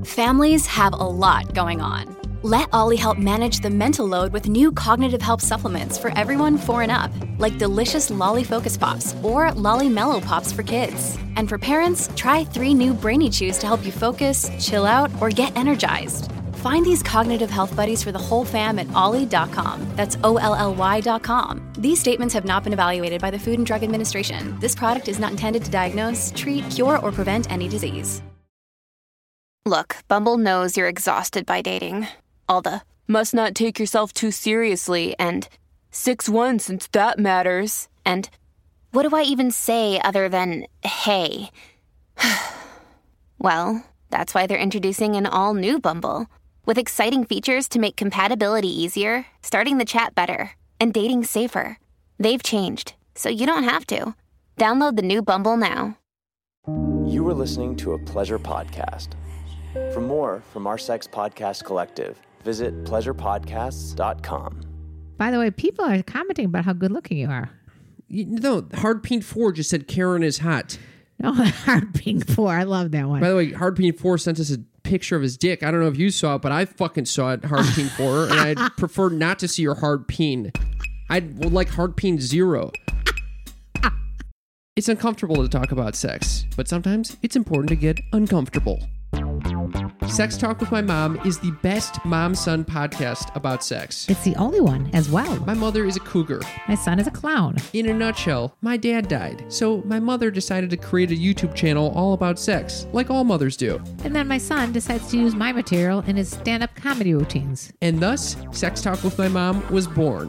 Families have a lot going on. Let Ollie help manage the mental load with new cognitive help supplements for everyone 4 and up, like delicious Lolly Focus Pops or Lolly Mellow Pops for kids. And for parents, try 3 new Brainy Chews to help you focus, chill out, or get energized. Find these cognitive health buddies for the whole fam at ollie.com. That's OLLY.com. These statements have not been evaluated by the Food and Drug Administration. This product is not intended to diagnose, treat, cure, or prevent any disease. Look, Bumble knows you're exhausted by dating. All the, must not take yourself too seriously, and 6'1" since that matters, and what do I even say other than, hey? Well, that's why they're introducing an all-new Bumble, with exciting features to make compatibility easier, starting the chat better, and dating safer. They've changed, so you don't have to. Download the new Bumble now. You are listening to a Pleasure podcast. For more from our Sex Podcast Collective, visit pleasurepodcasts.com. By the way, people are commenting about how good looking you are. Hard Pink 4 just said Karen is hot. No, Hard Pink 4. I love that one. By the way, Hard Pink 4 sent us a picture of his dick. I don't know if you saw it, but I fucking saw it, Hard Pink 4, and I'd prefer not to see your hard peen. I'd like Hard Peen 0. It's uncomfortable to talk about sex, but sometimes it's important to get uncomfortable. Sex Talk with My Mom is the best mom-son podcast about sex. It's the only one as well. My mother is a cougar. My son is a clown. In a nutshell, my dad died, so my mother decided to create a YouTube channel all about sex, like all mothers do. And then my son decides to use my material in his stand-up comedy routines. And thus, Sex Talk with My Mom was born.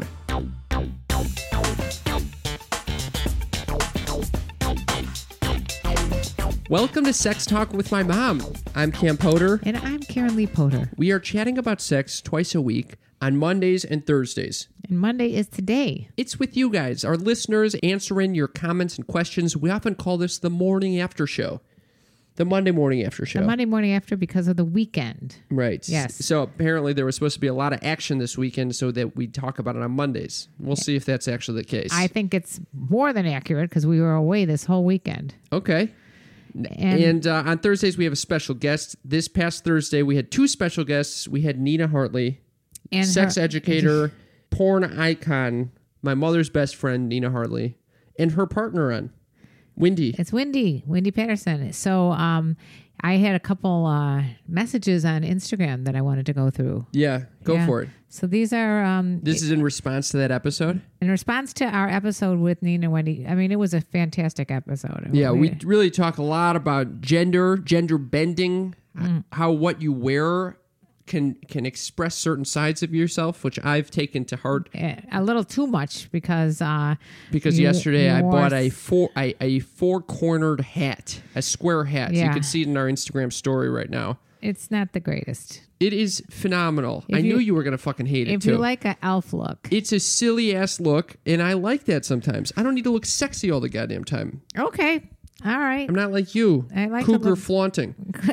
Welcome to Sex Talk with My Mom. I'm Cam Potter. And I'm Karen Lee Potter. We are chatting about sex twice a week on Mondays and Thursdays. And Monday is today. It's with you guys, our listeners, answering your comments and questions. We often call this the morning after show. The Monday morning after show. The Monday morning after because of the weekend. Right. Yes. So apparently there was supposed to be a lot of action this weekend so that we talk about it on Mondays. We'll see if that's actually the case. I think it's more than accurate because we were away this whole weekend. Okay. And on Thursdays, we have a special guest. This past Thursday, we had 2 special guests. We had Nina Hartley, and sex educator, porn icon, my mother's best friend, Nina Hartley, and her partner on, Wendy. It's Wendy Patterson. So I had a couple messages on Instagram that I wanted to go through. Yeah, go for it. So these are... this is in response to that episode? In response to our episode with Nina and Wendy. I mean, it was a fantastic episode. Yeah, we really talk a lot about gender bending, how what you wear can express certain sides of yourself, which I've taken to heart. A little too much because yesterday I bought a four-cornered hat, a square hat. Yeah. You can see it in our Instagram story right now. It's not the greatest. It is phenomenal. I knew you were going to fucking hate it, if too. If you like an elf look. It's a silly-ass look, and I like that sometimes. I don't need to look sexy all the goddamn time. Okay. All right. I'm not like you. I like cougar flaunting.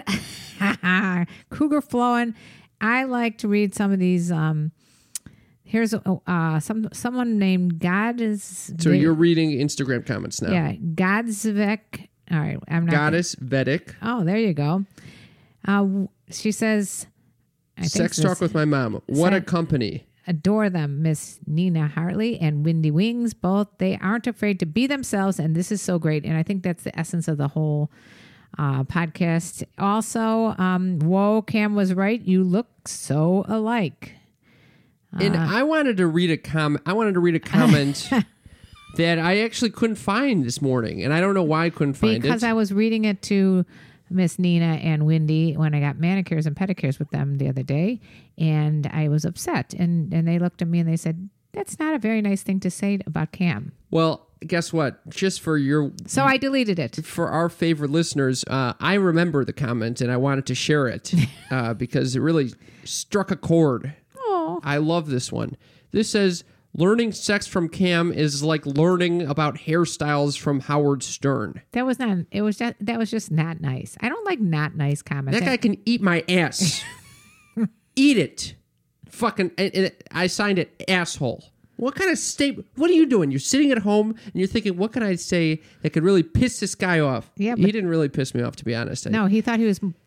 Cougar flowing. I like to read some of these. Here's someone named God is. So you're reading Instagram comments now. Yeah, Godsvek. All right, I'm not. Goddess Vedic. Oh, there you go. She says, "Sex Talk with My Mom. What a company." Adore them, Miss Nina Hartley and Wendy Wings. Both they aren't afraid to be themselves, and this is so great. And I think that's the essence of the whole podcast. Also, whoa, Cam was right. You look so alike. And I wanted to read a comment. that I actually couldn't find this morning, and I don't know why I couldn't find it. Because I was reading it to Miss Nina and Wendy when I got manicures and pedicures with them the other day, and I was upset. And they looked at me and they said, "That's not a very nice thing to say about Cam." Well, guess what? Just for your... So I deleted it. For our favorite listeners, I remember the comment, and I wanted to share it because it really struck a chord. Oh, I love this one. This says, learning sex from Cam is like learning about hairstyles from Howard Stern. That was just not nice. I don't like not nice comments. That guy can eat my ass. Eat it. Fucking, I signed it, asshole. What kind of statement? What are you doing? You're sitting at home and you're thinking, what can I say that could really piss this guy off? Yeah, he didn't really piss me off, to be honest. No, he thought he was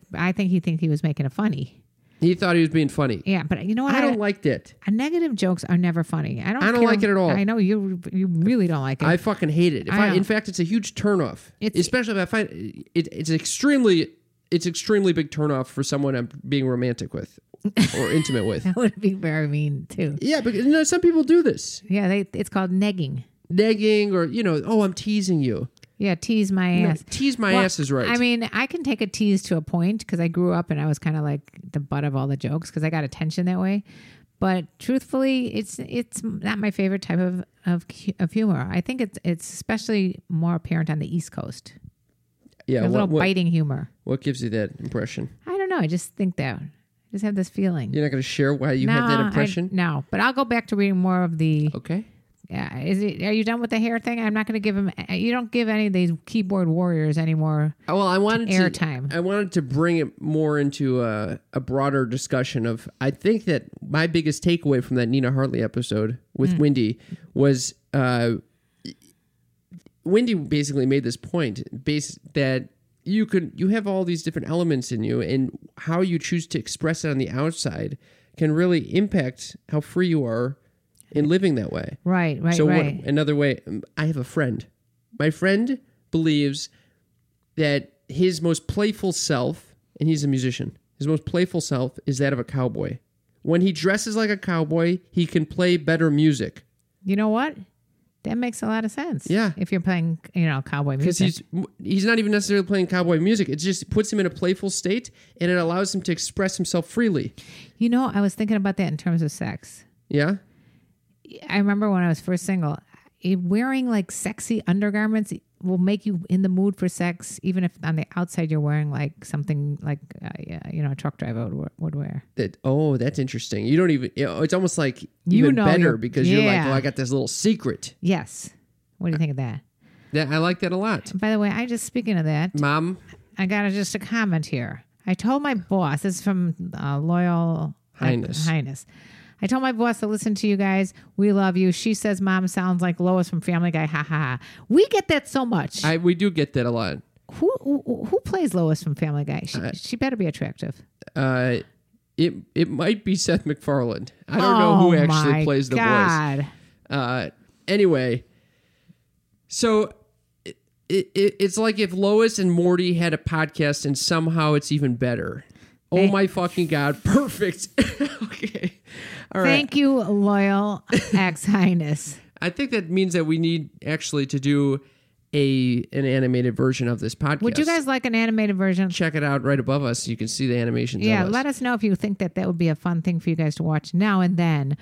I think he was making it funny. He thought he was being funny. Yeah, but you know what? I don't like that. Negative jokes are never funny. I don't care. Like it at all. I know you really don't like it. I fucking hate it. In fact, it's a huge turnoff. Especially if I find it's extremely big turnoff for someone I'm being romantic with or intimate with. That would be very mean too. Yeah, but some people do this. Yeah, it's called negging. Negging, or I'm teasing you. Yeah, tease my ass. Tease my ass is right. I mean, I can take a tease to a point because I grew up and I was kind of like the butt of all the jokes because I got attention that way. But truthfully, it's not my favorite type of humor. I think it's especially more apparent on the East Coast. Yeah, a little biting humor. What gives you that impression? I don't know. I just think that. I just have this feeling. You're not going to share why you have that impression? No, but I'll go back to reading more of the. Okay. Yeah, are you done with the hair thing? I'm not going to give him. You don't give any of these keyboard warriors anymore. Well, I wanted airtime. I wanted to bring it more into a broader discussion of. I think that my biggest takeaway from that Nina Hartley episode with Wendy was Wendy basically made this point that you have all these different elements in you, and how you choose to express it on the outside can really impact how free you are in living that way. Right. So another way, I have a friend. My friend believes that his most playful self, and he's a musician, his most playful self is that of a cowboy. When he dresses like a cowboy, he can play better music. You know what? That makes a lot of sense. Yeah. If you're playing, cowboy music. Because he's not even necessarily playing cowboy music. It just puts him in a playful state, and it allows him to express himself freely. I was thinking about that in terms of sex. Yeah? I remember when I was first single, wearing like sexy undergarments will make you in the mood for sex, even if on the outside you're wearing like something like, a truck driver would wear. That's interesting. You don't even, it's almost like even better because you're like, I got this little secret. Yes. What do you think of that? Yeah, I like that a lot. By the way, speaking of that, Mom, I got just a comment here. I told my boss, this is from Loyal Highness. I told my boss to listen to you guys. We love you. She says Mom sounds like Lois from Family Guy. Ha ha ha. We get that so much. We do get that a lot. Who plays Lois from Family Guy? She better be attractive. It might be Seth MacFarlane. I don't know who actually plays the voice. Anyway, so it's like if Lois and Morty had a podcast and somehow it's even better. Oh my fucking God. Perfect. Okay. All right. Thank you, Loyal Highness. I think that means that we need actually to do an animated version of this podcast. Would you guys like an animated version? Check it out right above us. You can see the animations. Yeah, of us. let us know if you think that would be a fun thing for you guys to watch now and then.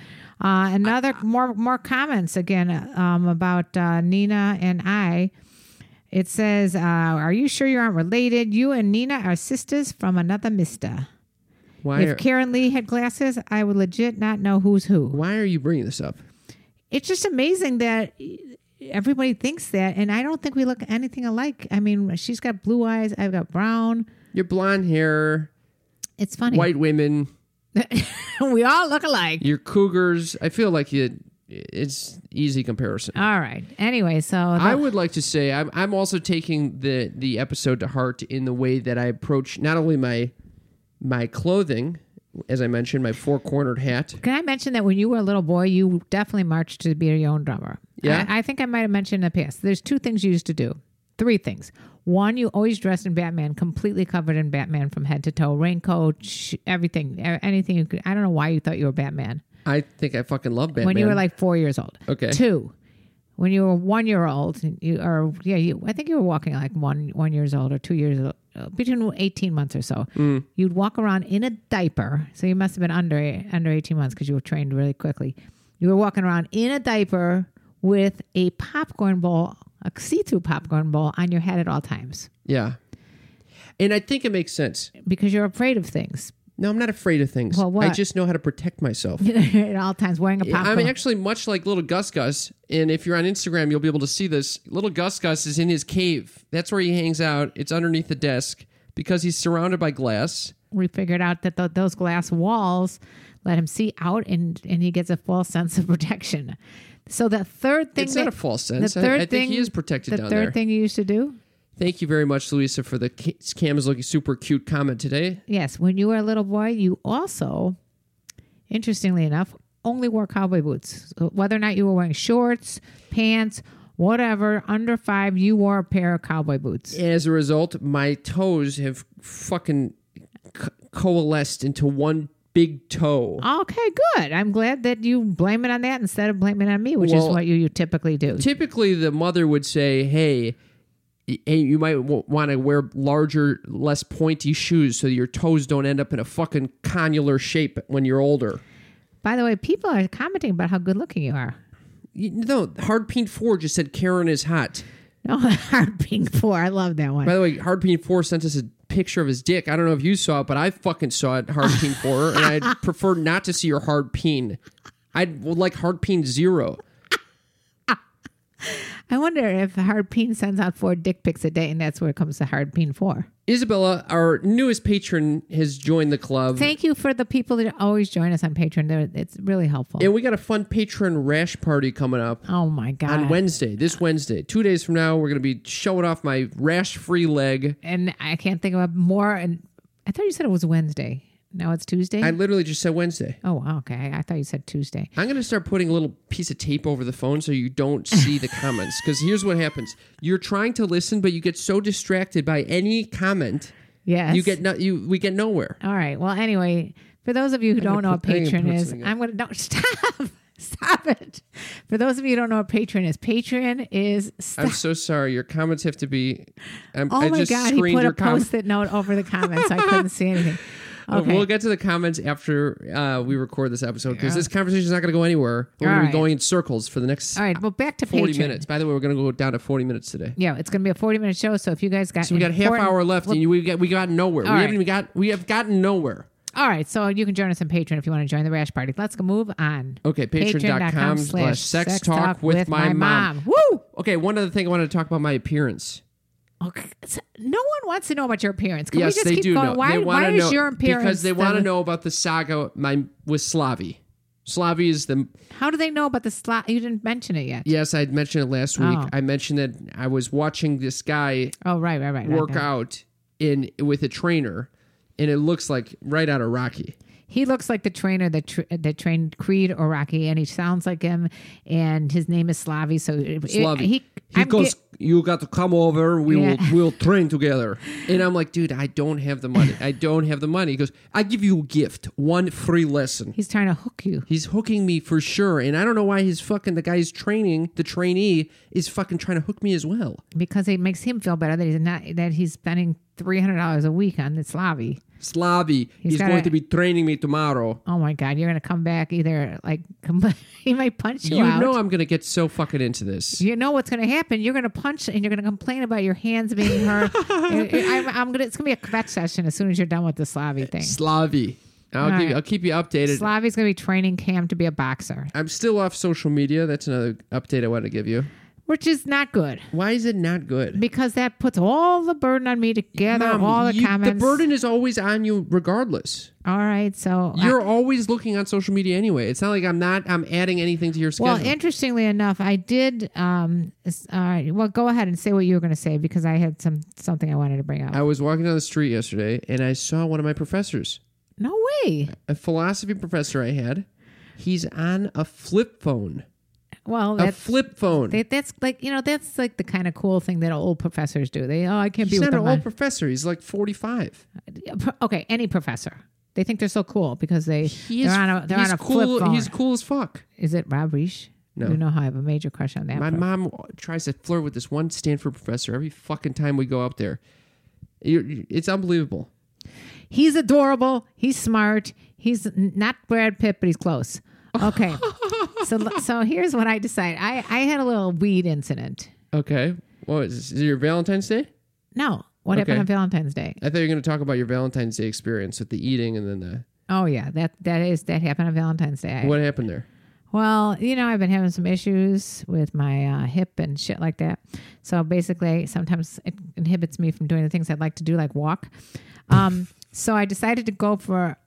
More comments again about Nina and I. It says, "Are you sure you aren't related? You and Nina are sisters from another mister." If Karen Lee had glasses, I would legit not know who's who. Why are you bringing this up? It's just amazing that everybody thinks that, and I don't think we look anything alike. I mean, she's got blue eyes, I've got brown. Your blonde hair. It's funny. White women. We all look alike. You're cougars. I feel like it's easy comparison. All right. Anyway, so I would like to say I'm also taking the episode to heart in the way that I approach not only my clothing, as I mentioned, my four-cornered hat. Can I mention that when you were a little boy, you definitely marched to be your own drummer? Yeah. I think I might have mentioned in the past. There's 2 things you used to do. 3 things. 1, you always dressed in Batman, completely covered in Batman from head to toe, raincoat, everything, anything you could. I don't know why you thought you were Batman. I think I fucking love Batman. When you were like 4 years old. Okay. 2, when you were 1 year old, I think you were walking like 1 years old or 2 years old, between 18 months or so. You'd walk around in a diaper. So you must have been under 18 months because you were trained really quickly. You were walking around in a diaper with a popcorn bowl, a see-through popcorn bowl on your head at all times. Yeah. And I think it makes sense. Because you're afraid of things. No, I'm not afraid of things. Well, what? I just know how to protect myself. At all times, wearing a popcorn. I'm actually much like Little Gus Gus. And if you're on Instagram, you'll be able to see this. Little Gus Gus is in his cave. That's where he hangs out. It's underneath the desk because he's surrounded by glass. We figured out that those glass walls let him see out, and he gets a false sense of protection. So the third thing... It's not a false sense. I think he is protected down there. The third thing you used to do? Thank you very much, Louisa, for the Cam is looking super cute comment today. Yes, when you were a little boy, you also, interestingly enough, only wore cowboy boots. So whether or not you were wearing shorts, pants, whatever, under 5, you wore a pair of cowboy boots. As a result, my toes have fucking coalesced into one big toe. Okay, good. I'm glad that you blame it on that instead of blaming it on me, which is what you typically do. Typically, the mother would say, hey, you might want to wear larger, less pointy shoes so that your toes don't end up in a fucking connular shape when you're older. By the way, people are commenting about how good looking you are. Hard Peen 4 just said Karen is hot. No, Hard Peen 4. I love that one. By the way, Hard Peen 4 sent us a picture of his dick. I don't know if you saw it, but I fucking saw it, Hard Peen 4, and I'd prefer not to see your Hard Peen. I'd like Hard Peen 0. I wonder if Hard Peen sends out 4 dick pics a day, and that's where it comes to Hard Peen 4. Isabella, our newest patron, has joined the club. Thank you for the people that always join us on Patreon. It's really helpful. And we got a fun patron rash party coming up. Oh, my God. On Wednesday, this Wednesday. 2 days from now, we're going to be showing off my rash-free leg. And I can't think of more. And I thought you said it was Wednesday. Now it's Tuesday? I literally just said Wednesday. Oh, okay. I thought you said Tuesday. I'm going to start putting a little piece of tape over the phone so you don't see the comments. Because here's what happens. You're trying to listen, but you get so distracted by any comment. Yes. We get nowhere. All right. Well, anyway, for those of you who don't know what Patreon is, I'm going to... No, stop it. For those of you who don't know what Patreon is... I'm so sorry. Your comments have to be... Oh, my God. He put a Post-it note over the comments. I couldn't see anything. Okay. We'll get to the comments after we record this episode because this conversation is not going to go anywhere. We're going to be going in circles for the next 40 minutes. By the way, we're going to go down to 40 minutes today. Yeah, it's going to be a 40-minute show. So if you guys got... So we got a half hour left and we got nowhere. We have gotten nowhere. All right, so you can join us on Patreon if you want to join the rash party. Let's go move on. Okay, patreon.com/sex talk with my mom. Woo! Okay, one other thing I wanted to talk about my appearance. Okay. So no one wants to know about your appearance. Can yes, we just they keep do going? know. Why is your appearance? Because they want to know about the saga with Slavi. Slavi is the... How do they know about the Slavi? You didn't mention it yet. Yes, I mentioned it last week. I mentioned that I was watching this guy work out with a trainer, and it looks like right out of Rocky. He looks like the trainer that trained Creed or Rocky, and he sounds like him, and his name is Slavi. So Slavi. He goes, you got to come over. We'll train together. And I'm like, dude, I don't have the money. He goes, I give you a gift, 1 free lesson. He's trying to hook you. He's hooking me for sure. And I don't know why the guy's training, the trainee, is fucking trying to hook me as well. Because it makes him feel better that he's spending $300 a week on the Slavi. He's going to be training me tomorrow. Oh my God, you're going to come back either he might punch you out. You know I'm going to get so fucking into this. You know what's going to happen. You're going to punch and you're going to complain about your hands being hurt. It's going to be a kvetch session as soon as you're done with the Slavi thing. Slavi. I'll keep you updated. Slavi's going to be training Cam to be a boxer. I'm still off social media. That's another update I want to give you. Which is not good. Why is it not good? Because that puts all the burden on me to gather all the comments. The burden is always on you regardless. All right, so... You're always looking on social media anyway. It's not like I'm adding anything to your schedule. Well, interestingly enough, I did... all right, well, go ahead and say what you were going to say because I had something I wanted to bring up. I was walking down the street yesterday and I saw one of my professors. No way. A philosophy professor I had. He's on a flip phone. Well, a flip phone. That's like the kind of cool thing that old professors do. I can't be with them. He's not an old professor. He's like 45. Okay, any professor. They think they're so cool because they're on a flip phone. He's cool as fuck. Is it Rob Reich? No. You know how I have a major crush on that. My mom tries to flirt with this one Stanford professor every fucking time we go up there. It's unbelievable. He's adorable. He's smart. He's not Brad Pitt, but he's close. Okay. So here's what I decided. I had a little weed incident. Okay. What is it your Valentine's Day? No. What happened on Valentine's Day? I thought you were going to talk about your Valentine's Day experience with the eating and then the... Oh, yeah. That happened on Valentine's Day. What happened there? Well, I've been having some issues with my hip and shit like that. So basically, sometimes it inhibits me from doing the things I'd like to do, like walk. So I decided to go for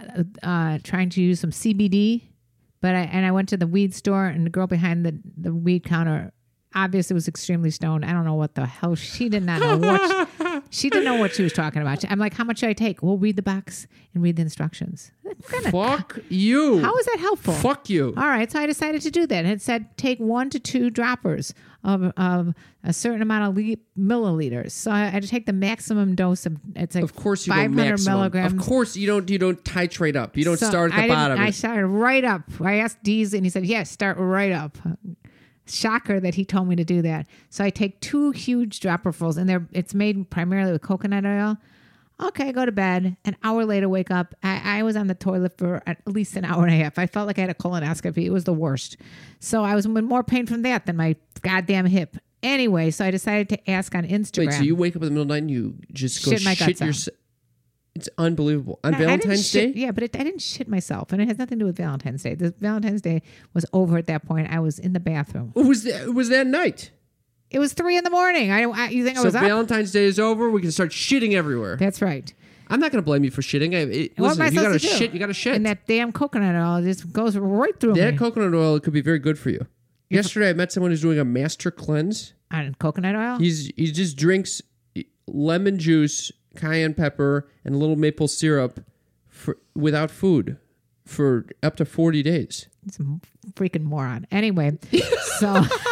trying to use some CBD. But I went to the weed store and the girl behind the weed counter obviously was extremely stoned. I don't know what the hell. She did not know what she didn't know what she was talking about. I'm like, how much should I take? Well, read the box and read the instructions. Fuck you. How is that helpful? Fuck you. All right, so I decided to do that. And it said take 1 to 2 droppers of a certain amount of milliliters. So I had to take the maximum dose of. It's like of course you 500 milligrams. Of course you don't titrate up. You don't start at the bottom. I started right up. I asked Deez and he said, yes, start right up. Shocker that he told me to do that. So I take 2 huge dropperfuls, and it's made primarily with coconut oil. Okay, go to bed. An hour later, wake up. I was on the toilet for at least an hour and a half. I felt like I had a colonoscopy. It was the worst. So I was in more pain from that than my goddamn hip. Anyway, so I decided to ask on Instagram. Wait, so you wake up in the middle of the night and you just go shit yourself? It's unbelievable. On Valentine's Day? Yeah, but I didn't shit myself. And it has nothing to do with Valentine's Day. The Valentine's Day was over at that point. I was in the bathroom. What was that night? It was 3 a.m. You think I was up? So Valentine's Day is over. We can start shitting everywhere. That's right. I'm not going to blame you for shitting. What am I supposed to do? You got to shit. And that damn coconut oil just goes right through me. That coconut oil could be very good for you. Yesterday, I met someone who's doing a master cleanse. On coconut oil? He just drinks lemon juice, cayenne pepper, and a little maple syrup without food for up to 40 days. It's a freaking moron. Anyway, so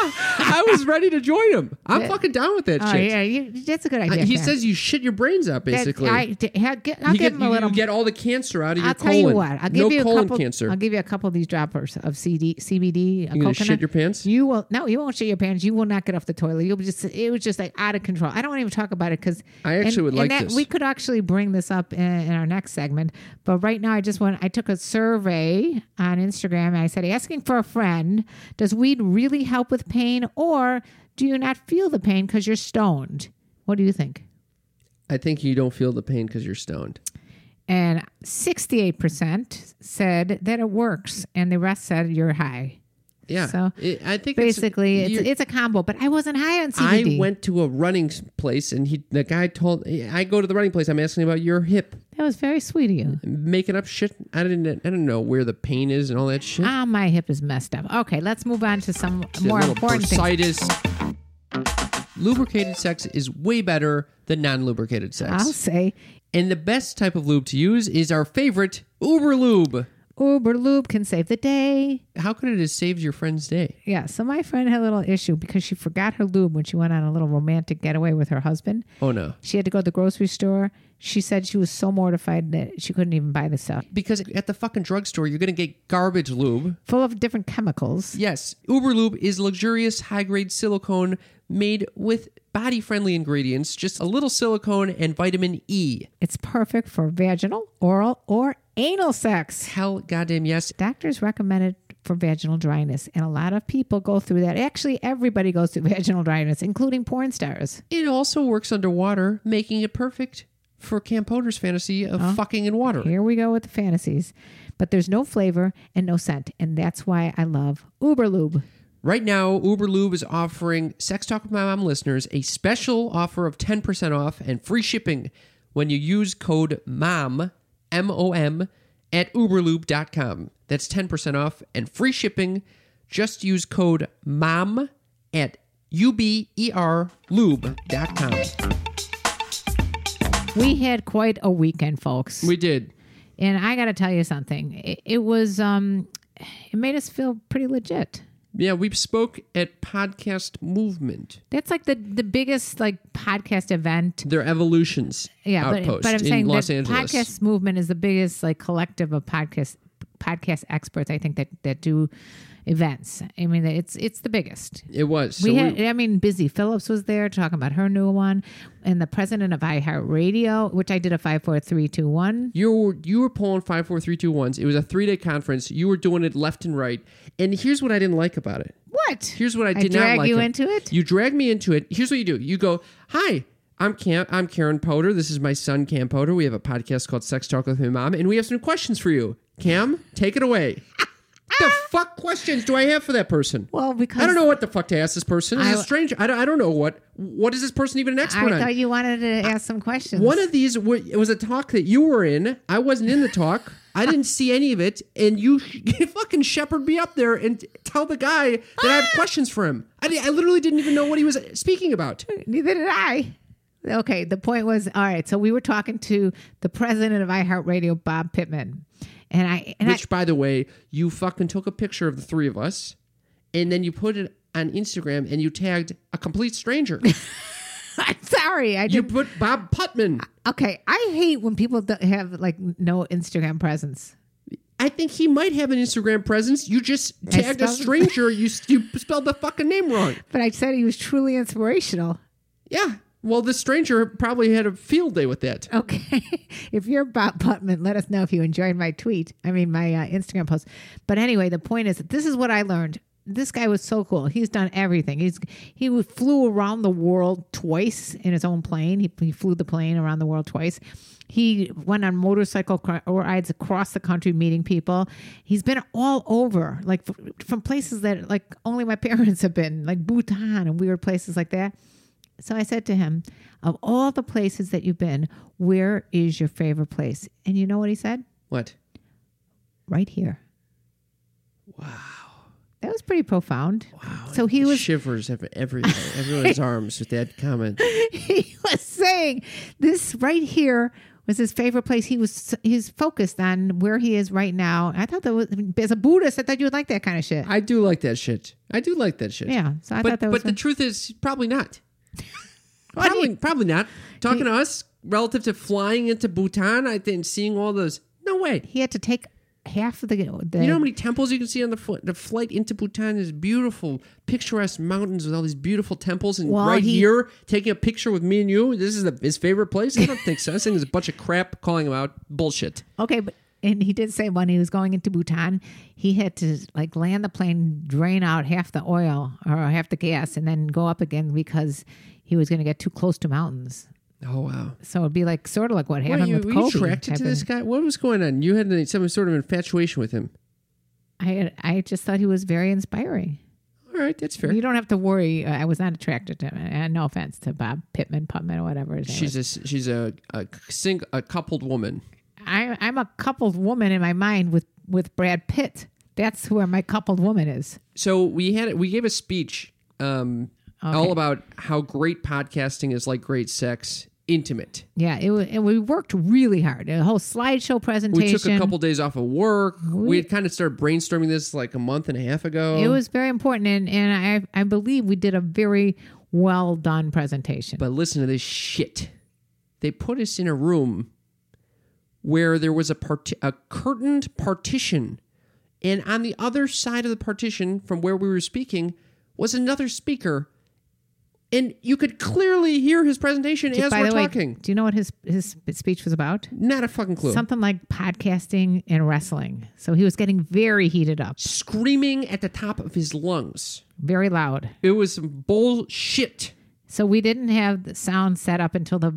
I was ready to join him. I'm fucking down with that shit. Yeah, that's a good idea. He says you shit your brains out, basically. I'll give him a little. You get all the cancer out of your colon. I'll tell you what. I'll give you a colon couple. Cancer. I'll give you a couple of these droppers of CBD. You gonna shit your pants? You will. No, you won't shit your pants. You will not get off the toilet. It was just like out of control. I don't want to even talk about it because I actually would like this. We could actually bring this up in our next segment. But right now, I took a survey on Instagram. And I said, asking for a friend, does weed really help with pain, or do you not feel the pain because you're stoned? What do you think? I think you don't feel the pain because you're stoned. And 68% said that it works, and the rest said you're high. Yeah. So I think basically it's a combo, but I wasn't high on CBD. I went to a running place, and the guy told I go to the running place. I'm asking about your hip. That was very sweet of you. Making up shit. I didn't know where the pain is and all that shit. My hip is messed up. Okay, let's move on to some more important things. Lubricated sex is way better than non-lubricated sex. I'll say. And the best type of lube to use is our favorite Uber Lube. Uber Lube can save the day. How could it have saved your friend's day? Yeah, so my friend had a little issue because she forgot her lube when she went on a little romantic getaway with her husband. Oh, no. She had to go to the grocery store. She said she was so mortified that she couldn't even buy the stuff. Because at the fucking drugstore, you're going to get garbage lube. Full of different chemicals. Yes. Uber Lube is luxurious, high-grade silicone made with body-friendly ingredients, just a little silicone and vitamin E. It's perfect for vaginal, oral, or anal sex. Hell goddamn yes. Doctors recommend it for vaginal dryness, and a lot of people go through that. Actually, everybody goes through vaginal dryness, including porn stars. It also works underwater, making it perfect for Camp Potter's fantasy of fucking in water. Here we go with the fantasies. But there's no flavor and no scent, and that's why I love Uber Lube. Right now, Uber Lube is offering Sex Talk with My Mom listeners a special offer of 10% off and free shipping when you use code MOM, M-O-M, at uberlube.com. That's 10% off and free shipping. Just use code MOM at uberlube.com. We had quite a weekend, folks. We did. And I got to tell you something. It was, it made us feel pretty legit. Yeah, we spoke at Podcast Movement. That's like the biggest like podcast event. Their Evolutions outpost but I'm saying Los that Angeles. Podcast Movement is the biggest like collective of podcast experts, I think, that do events. I mean, it's the biggest. It was. Busy Phillips was there talking about her new one, and the president of iHeartRadio, which I did a 5, 4, 3, 2, 1. You were pulling 5, 4, 3, 2, 1s. It was a 3-day conference. You were doing it left and right. And here's what I didn't like about it. What? Here's what I did not like. I drag you into it? You drag me into it. Here's what you do. You go, hi, I'm Karen Potter. This is my son, Cam Potter. We have a podcast called Sex Talk with My Mom, and we have some questions for you. Cam, take it away. What the fuck questions do I have for that person? Well, because I don't know what the fuck to ask this person. It's a stranger. I don't know what is this person even an expert on? I thought you wanted to ask some questions. One of these was a talk that you were in. I wasn't in the talk. I didn't see any of it, and you fucking shepherd me up there and tell the guy that I have questions for him. I literally didn't even know what he was speaking about. Neither did I. Okay, the point was, all right, so we were talking to the president of iHeartRadio, Bob Pittman. Which, by the way, you fucking took a picture of the three of us, and then you put it on Instagram, and you tagged a complete stranger. I'm sorry. You put Bob Pittman. Okay, I hate when people have like no Instagram presence. I think he might have an Instagram presence. You just tagged a stranger. You spelled the fucking name wrong. But I said he was truly inspirational. Yeah. Well, the stranger probably had a field day with that. Okay. If you're Bob Pittman, let us know if you enjoyed my Instagram post. But anyway, the point is, this is what I learned. This guy was so cool. He's done everything. He flew around the world twice in his own plane. He flew the plane around the world twice. He went on motorcycle rides across the country meeting people. He's been all over, like from places that like only my parents have been, like Bhutan and weird places like that. So I said to him, of all the places that you've been, where is your favorite place? And you know what he said? What? Right here. Wow. That was pretty profound. Wow. So he was shivers everyone's arms with that comment. He was saying this right here was his favorite place. He's focused on where he is right now. I thought that was, as a Buddhist, I thought you would like that kind of shit. I do like that shit. Yeah. So I thought that was. But the truth is, probably not. Probably not. Talking to us relative to flying into Bhutan, I think seeing all those. No way. He had to take half of the. You know how many temples you can see on the flight into Bhutan? Is beautiful, picturesque mountains with all these beautiful temples, and here taking a picture with me and you. This is his favorite place. I don't think so. I think there's a bunch of crap calling him out. Bullshit. Okay, and he did say when he was going into Bhutan, he had to like land the plane, drain out half the oil or half the gas, and then go up again because he was going to get too close to mountains. Oh, wow. So it'd be like sort of like what happened with Kobe. Were you attracted to this guy? What was going on? You had some sort of infatuation with him. I just thought he was very inspiring. All right, that's fair. You don't have to worry. I was not attracted to him. And no offense to Bob Pittman or whatever his name is. She's a coupled woman. I'm a coupled woman in my mind with Brad Pitt. That's where my coupled woman is. So we gave a speech all about how great podcasting is like great sex. Intimate. Yeah, and we worked really hard. A whole slideshow presentation. We took a couple days off of work. We had kind of started brainstorming this like a month and a half ago. It was very important, and I believe we did a very well done presentation. But listen to this shit. They put us in a room where there was a curtained partition, and on the other side of the partition from where we were speaking was another speaker. And you could clearly hear his presentation as we're talking. Do you know what his speech was about? Not a fucking clue. Something like podcasting and wrestling. So he was getting very heated up. Screaming at the top of his lungs. Very loud. It was some bullshit. So we didn't have the sound set up until the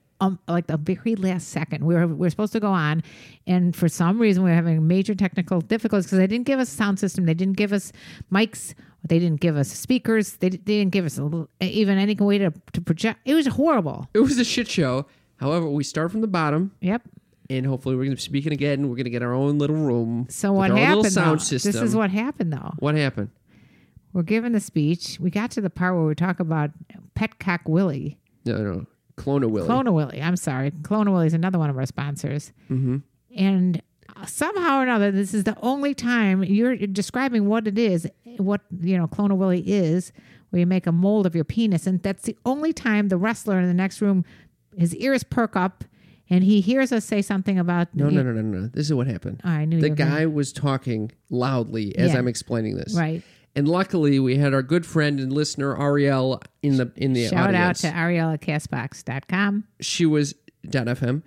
very last second. We were supposed to go on, and for some reason we were having major technical difficulties because they didn't give us a sound system. They didn't give us mics. They didn't give us speakers. They didn't give us even any way to project. It was horrible. It was a shit show. However, we start from the bottom. Yep. And hopefully we're going to be speaking again. We're going to get our own little room. So what happened, little sound system. This is what happened, though. What happened? We're giving the speech. We got to the part where we talk about Petcock Willie. No. Clona Willie. Clona Willie. I'm sorry. Clona Willie is another one of our sponsors. Mm-hmm. And somehow or another, this is the only time you're describing what it is, what, Clona Willie is, where you make a mold of your penis. And that's the only time the wrestler in the next room, his ears perk up and he hears us say something about... No. This is what happened. I knew the guy was talking loudly as I'm explaining this. Right. And luckily, we had our good friend and listener, Ariel, in the Shout audience. out to Ariel at castbox.com. She was... .fm.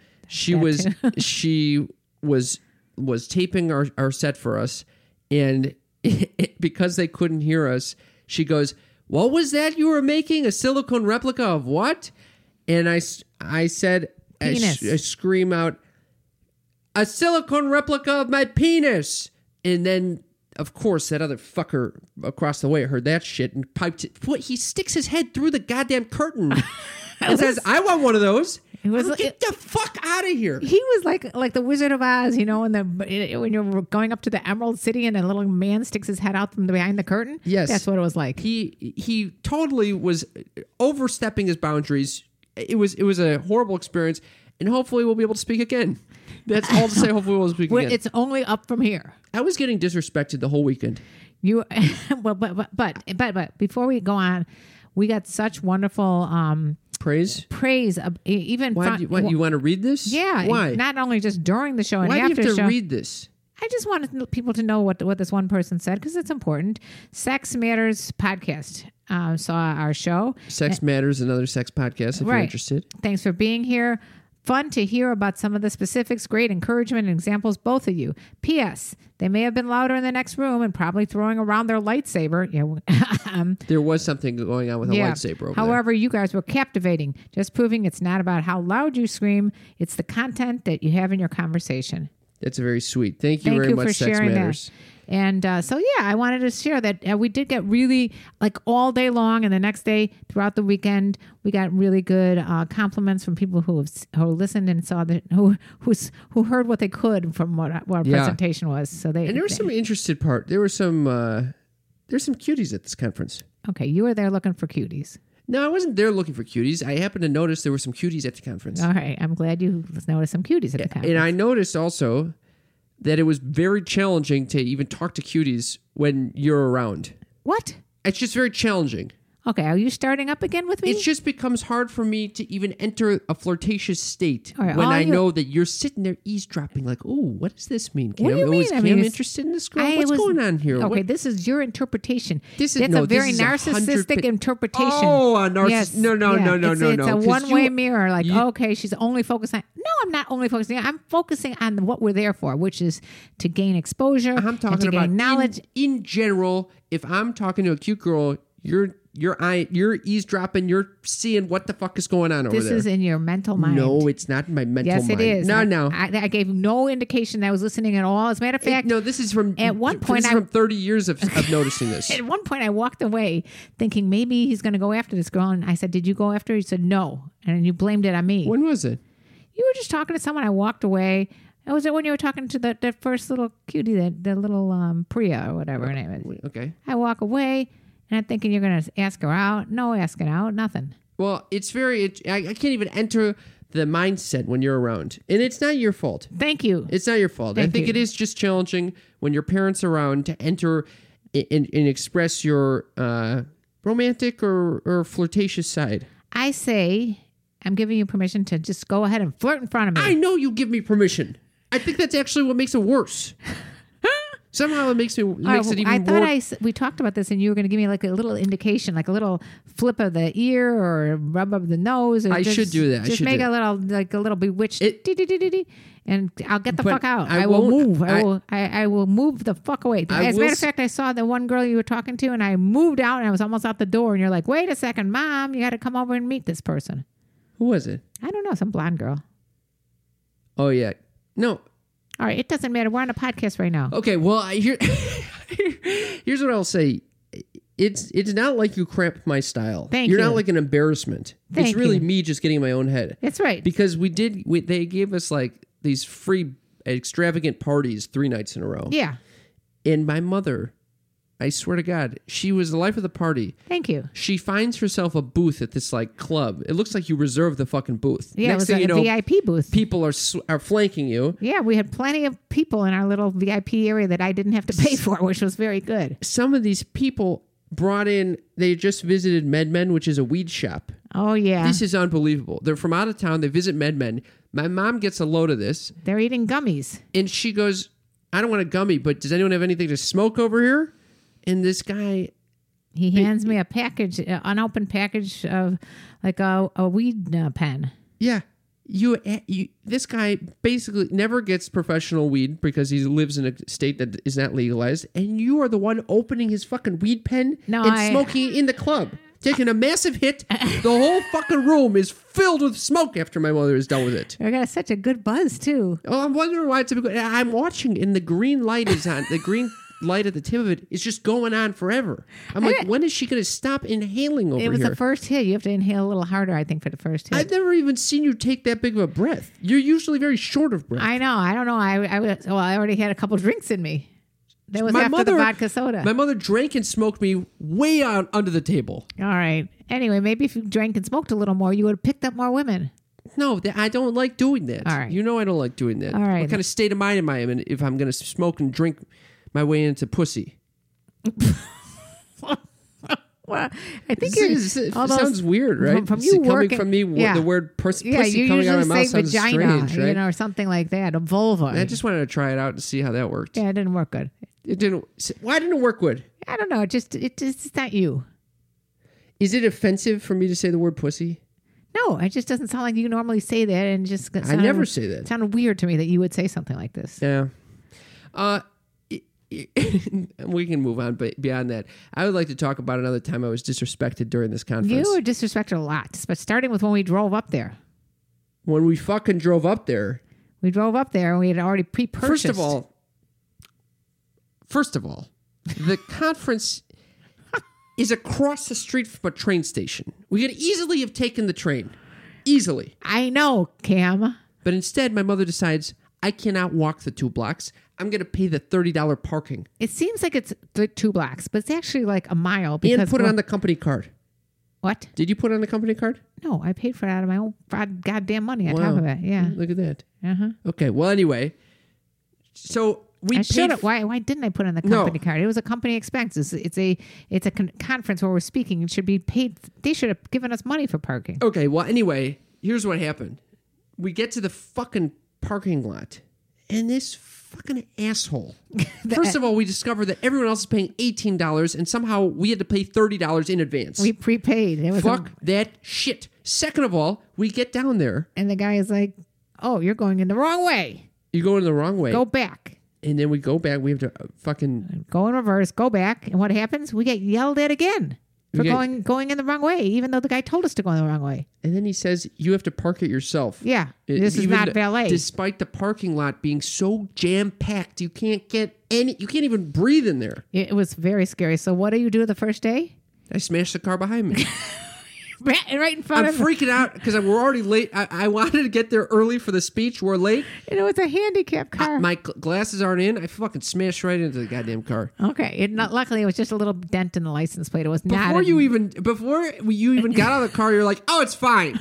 She was taping our set for us, and because they couldn't hear us, she goes, "What was that you were making? A silicone replica of what?" And I said, penis. I scream out, "A silicone replica of my penis!" And then, of course, that other fucker across the way heard that shit and piped it. What? He sticks his head through the goddamn curtain. and says, "I want one of those." It was get the fuck out of here. He was like the Wizard of Oz, when you're going up to the Emerald City and a little man sticks his head out from behind the curtain. Yes, that's what it was like. He totally was overstepping his boundaries. It was a horrible experience, and hopefully we'll be able to speak again. That's all to say. Hopefully we'll speak again. It's only up from here. I was getting disrespected the whole weekend. You well, but before we go on, we got such wonderful praise. Even why? You want to read this? Yeah. Why? Not only just during the show and after after the show. Why do you have to read this? I just wanted people to know what this one person said because it's important. Sex Matters podcast saw our show. Sex Matters, another sex podcast if you're interested. Thanks for being here. Fun to hear about some of the specifics. Great encouragement and examples, both of you. P.S. They may have been louder in the next room and probably throwing around their lightsaber. Yeah, there was something going on with a lightsaber over However, you guys were captivating, just proving it's not about how loud you scream. It's the content that you have in your conversation. That's very sweet. Thank you very much, for Sex sharing Matters. That. And I wanted to share that we did get really, all day long, and the next day throughout the weekend, we got really good compliments from people who listened and saw that who heard what they could from what our presentation was. So there was some interested part. There were some cuties at this conference. Okay, you were there looking for cuties. No, I wasn't there looking for cuties. I happened to notice there were some cuties at the conference. All right, I'm glad you noticed some cuties at the conference. And I noticed also that it was very challenging to even talk to cuties when you're around. What? It's just very challenging. Okay, are you starting up again with me? It just becomes hard for me to even enter a flirtatious state when I know that you're sitting there eavesdropping like, oh, what does this mean, Kim? What do you mean? Is Kim interested in this girl? What's going on here? Okay, this is your interpretation. That's a very very narcissistic interpretation. Oh, a narcissist. Yes, no. It's a one-way mirror. Okay, she's only focusing on... No, I'm not only focusing. I'm focusing on what we're there for, which is to gain exposure. I'm talking about gain knowledge. In general, if I'm talking to a cute girl, you're eavesdropping. You're seeing what the fuck is going on over there. This is in your mental mind. No, it's not in my mental mind. Yes, it is. No. I gave no indication that I was listening at all. As a matter of fact, this is from at one point from 30 years of noticing this. At one point, I walked away thinking maybe he's going to go after this girl, and I said, "Did you go after her?" He said, "No," and you blamed it on me. When was it? You were just talking to someone. I walked away. Was it when you were talking to that first little cutie, the little Priya or whatever her name is? Okay. I walk away. And I'm thinking you're going to ask her out. No asking out, nothing. Well, I can't even enter the mindset when you're around. And it's not your fault. Thank you. It's not your fault. I think it is just challenging when your parents are around to enter and express your romantic or flirtatious side. I say I'm giving you permission to just go ahead and flirt in front of me. I know you give me permission. I think that's actually what makes it worse. Somehow it makes it even more. We talked about this, and you were going to give me like a little indication, like a little flip of the ear or a rub of the nose. Or I should do that. Just make a little bewitched, and I'll get the fuck out. I will move. I will move the fuck away. As a matter of fact, I saw the one girl you were talking to, and I moved out, and I was almost out the door, and you're like, "Wait a second, Mom, you got to come over and meet this person." Who was it? I don't know, some blonde girl. Oh yeah, no. All right, it doesn't matter. We're on a podcast right now. Okay, well, here's what I'll say. It's not like you cramp my style. You're not like an embarrassment. It's really me just getting in my own head. That's right. Because they gave us like these free extravagant parties 3 nights in a row. Yeah. And my mother, I swear to God, she was the life of the party. Thank you. She finds herself a booth at this like club. It looks like you reserved the fucking booth. Yeah, Next it was a VIP booth. People are flanking you. Yeah, we had plenty of people in our little VIP area that I didn't have to pay for, which was very good. Some of these people brought in, they just visited MedMen, which is a weed shop. Oh, yeah. This is unbelievable. They're from out of town. They visit MedMen. My mom gets a load of this. They're eating gummies. And she goes, I don't want a gummy, but does anyone have anything to smoke over here? And this guy... He hands me a package, an unopened package of like a weed pen. Yeah. This guy basically never gets professional weed because he lives in a state that is not legalized. And you are the one opening his fucking weed pen smoking it in the club. Taking a massive hit. The whole fucking room is filled with smoke after my mother is done with it. I got such a good buzz, too. Oh, I'm wondering why it's a good... I'm watching and the green light is on. The green light at the tip of it is just going on forever. I'm like, when is she going to stop inhaling over here? It was the first hit. You have to inhale a little harder, I think, for the first hit. I've never even seen you take that big of a breath. You're usually very short of breath. I know. I don't know. I already had a couple drinks in me. That was after the vodka soda. My mother drank and smoked me way out under the table. All right. Anyway, maybe if you drank and smoked a little more, you would have picked up more women. No, I don't like doing that. All right. You know I don't like doing that. All right. What kind of state of mind am I in if I'm going to smoke and drink my way into pussy? Well, I think it sounds weird, right? From you coming from me, the word pussy coming out of my mouth sounds vagina, strange, right? Or something like that, a vulva. I just wanted to try it out and see how that worked. Yeah, it didn't work good. It didn't. Why didn't it work good? I don't know. It's not you. Is it offensive for me to say the word pussy? No, it just doesn't sound like you normally say that, and I never say that. It sounded weird to me that you would say something like this. Yeah. We can move on, but beyond that, I would like to talk about another time I was disrespected during this conference. You were disrespected a lot, but starting with when we drove up there. When we fucking drove up there. We drove up there and we had already pre-purchased. First of all, the conference is across the street from a train station. We could easily have taken the train. Easily. I know, Cam. But instead, my mother decides, I cannot walk the 2 blocks. I'm going to pay the $30 parking. It seems like it's 2 blocks, but it's actually like a mile. Because and put it on the company card. What? Did you put it on the company card? No, I paid for it out of my own goddamn money on top of it. Yeah. Look at that. Uh-huh. Okay, well, anyway. So we paid... Why didn't I put it on the company card? It was a company expense. It's a conference where we're speaking. It should be paid. They should have given us money for parking. Okay, well, anyway, here's what happened. We get to the fucking parking lot, and this fucking asshole. First of all, we discovered that everyone else is paying $18, and somehow we had to pay $30 in advance. We prepaid. Fuck that shit. Second of all, we get down there. And the guy is like, oh, you're going in the wrong way. You're going the wrong way. Go back. And then we go back. We have to fucking... Go in reverse. Go back. And what happens? We get yelled at again. For going in the wrong way, even though the guy told us to go in the wrong way. And then he says, you have to park it yourself. Yeah, this is not valet. Despite the parking lot being so jam-packed, you can't even breathe in there. It was very scary. So what do you do the first day? I smashed the car behind me. Right in front of me. I'm freaking out because we're already late. I wanted to get there early for the speech. We're late. And it was a handicapped car. My glasses aren't in. I fucking smashed right into the goddamn car. Okay. Luckily, it was just a little dent in the license plate. It was not. Before you even got out of the car, you're like, oh, it's fine.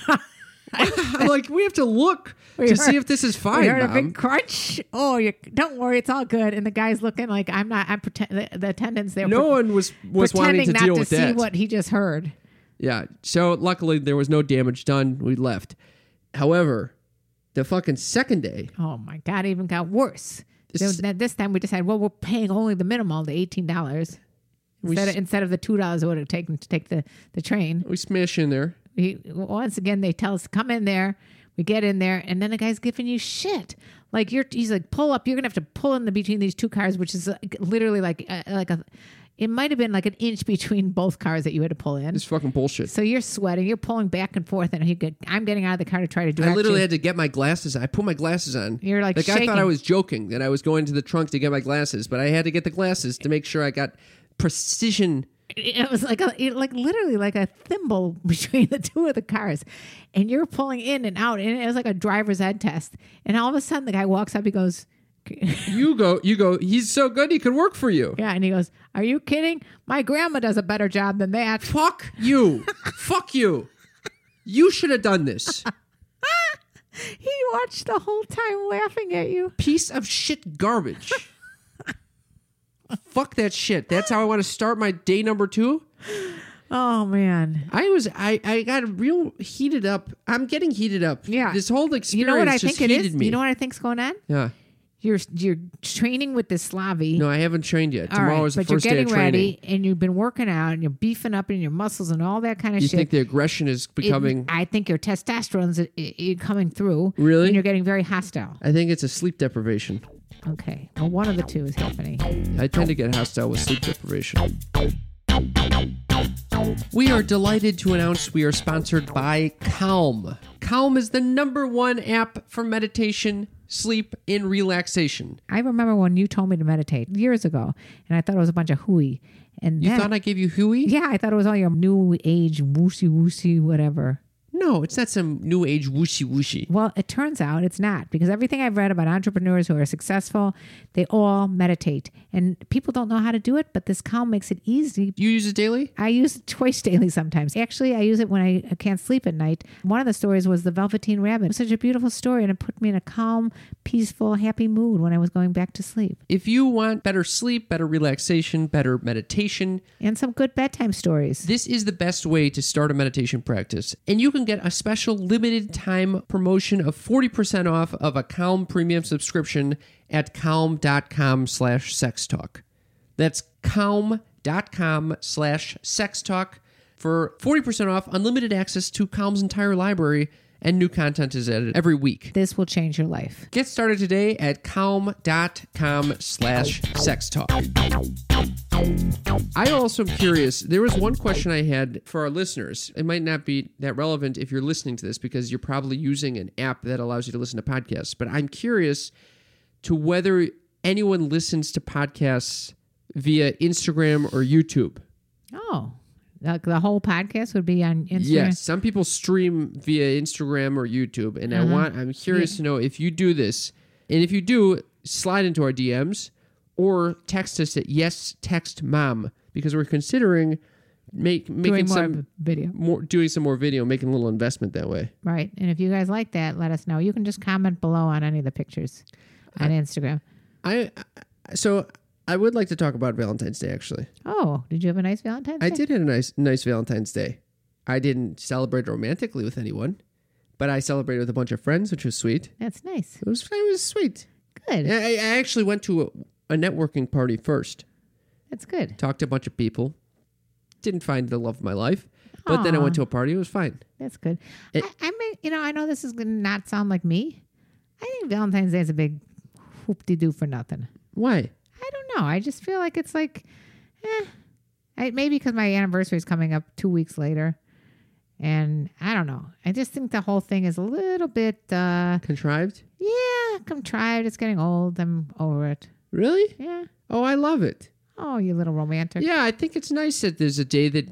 I'm like, we have to look to see if this is fine. We heard a big crunch. Oh, don't worry, it's all good. And the guy's looking like I'm the attendants there. No one was wanting to deal with that. Pretending not to see what he just heard. Yeah. So luckily there was no damage done. We left. However, the fucking second day. Oh my God! It even got worse. This time we decided, well, we're paying only the minimum, the $18 instead of the $2 it would have taken to take the train. We smash in there. Once again, they tell us to come in there. We get in there, and then the guy's giving you shit. Like he's like, pull up. You're gonna have to pull in between these 2 cars, which is literally like a. It might have been like an inch between both cars that you had to pull in. It's fucking bullshit. So you're sweating. You're pulling back and forth, and I'm getting out of the car to try to direct you. I literally had to get my glasses on. I put my glasses on. You're like shaking. I thought I was joking that I was going to the trunk to get my glasses, but I had to get the glasses to make sure I got precision. It was like literally like a thimble between the 2 of the cars, and you're pulling in and out, and it was like a driver's ed test. And all of a sudden, the guy walks up. He goes, You go. He's so good, he could work for you. Yeah, and he goes, are you kidding? My grandma does a better job than that. Fuck you. Fuck you. You should have done this. He watched the whole time laughing at you. Piece of shit garbage. Fuck that shit. That's how I want to start my day number 2. Oh man. I got real heated up. I'm getting heated up. Yeah. This whole experience you know what I just think it heated is? me. You know what I think's going on? Yeah. You're training with the Slavi. No, I haven't trained yet. Tomorrow is the first day of training. But you're getting ready, and you've been working out, and you're beefing up in your muscles and all that kind of shit. You think the aggression is becoming... I think your testosterone's coming through. Really? And you're getting very hostile. I think it's a sleep deprivation. Okay. Well, one of the 2 is happening. I tend to get hostile with sleep deprivation. We are delighted to announce we are sponsored by Calm. Calm is the #1 app for meditation, sleep, and relaxation. I remember when you told me to meditate years ago, and I thought it was a bunch of hooey. And you thought I gave you hooey? Yeah, I thought it was all your new age wooshy whatever. No, it's not some new age wooshy. Well, it turns out it's not, because everything I've read about entrepreneurs who are successful, they all meditate. And people don't know how to do it, but this Calm makes it easy. You use it daily? I use it twice daily sometimes. Actually, I use it when I can't sleep at night. One of the stories was the Velveteen Rabbit. It was such a beautiful story, and it put me in a calm, peaceful, happy mood when I was going back to sleep. If you want better sleep, better relaxation, better meditation, and some good bedtime stories, this is the best way to start a meditation practice. And you can get a special limited time promotion of 40% off of a Calm premium subscription at calm.com/sextalk. That's calm.com/sextalk for 40% off, unlimited access to Calm's entire library, and new content is added every week. This will change your life. Get started today at calm.com/sextalk. I also am curious. There was one question I had for our listeners. It might not be that relevant if you're listening to this because you're probably using an app that allows you to listen to podcasts. But I'm curious to whether anyone listens to podcasts via Instagram or YouTube. Oh, the whole podcast would be on Instagram? Yes, some people stream via Instagram or YouTube, and I'm curious to know if you do this. And if you do, slide into our DMs or text us at YesTextMom, because we're considering making some video, doing some more video, making a little investment that way. Right. And if you guys like that, let us know. You can just comment below on any of the pictures on Instagram. So I would like to talk about Valentine's Day, actually. Oh, did you have a nice Valentine's Day? I did have a nice Valentine's Day. I didn't celebrate romantically with anyone, but I celebrated with a bunch of friends, which was sweet. That's nice. It was sweet. Good. I actually went to a networking party first. That's good. Talked to a bunch of people. Didn't find the love of my life, but then I went to a party. It was fine. That's good. I mean, I know this is going to not sound like me. I think Valentine's Day is a big whoop-de-doo for nothing. Why? I don't know. I just feel like it's like, maybe because my anniversary is coming up 2 weeks later. And I don't know. I just think the whole thing is a little bit... contrived? Yeah, contrived. It's getting old. I'm over it. Really? Yeah. Oh, I love it. Oh, you little romantic. Yeah, I think it's nice that there's a day that,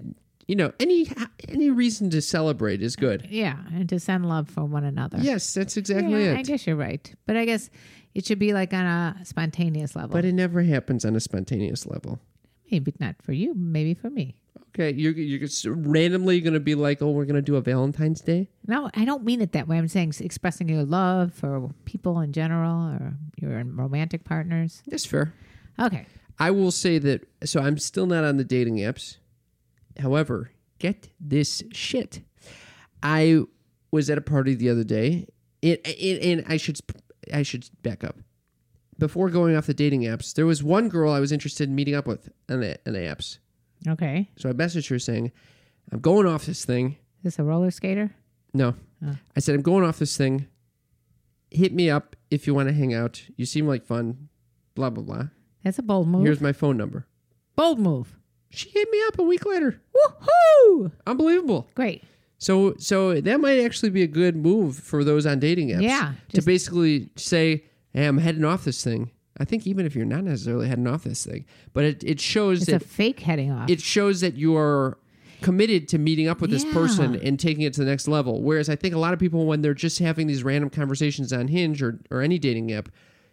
any reason to celebrate is good. Yeah, and to send love for one another. Yes, that's exactly it. I guess you're right. But I guess it should be like on a spontaneous level. But it never happens on a spontaneous level. Maybe not for you, maybe for me. Okay, you're just randomly going to be like, oh, we're going to do a Valentine's Day? No, I don't mean it that way. I'm saying expressing your love for people in general or your romantic partners. That's fair. Okay. I will say that, so I'm still not on the dating apps. However, get this shit. I was at a party the other day, and I should back up. Before going off the dating apps, there was one girl I was interested in meeting up with on the apps. Okay. So I messaged her saying, I'm going off this thing. Is this a roller skater? No. Oh. I said, I'm going off this thing. Hit me up if you want to hang out. You seem like fun. Blah, blah, blah. That's a bold move. Here's my phone number. Bold move. She hit me up a week later. Woohoo! Unbelievable. Great. So that might actually be a good move for those on dating apps. Yeah. To basically say, hey, I'm heading off this thing. I think even if you're not necessarily heading off this thing, but it shows it's a fake heading off. It shows that you are committed to meeting up with this person and taking it to the next level. Whereas I think a lot of people, when they're just having these random conversations on Hinge or any dating app,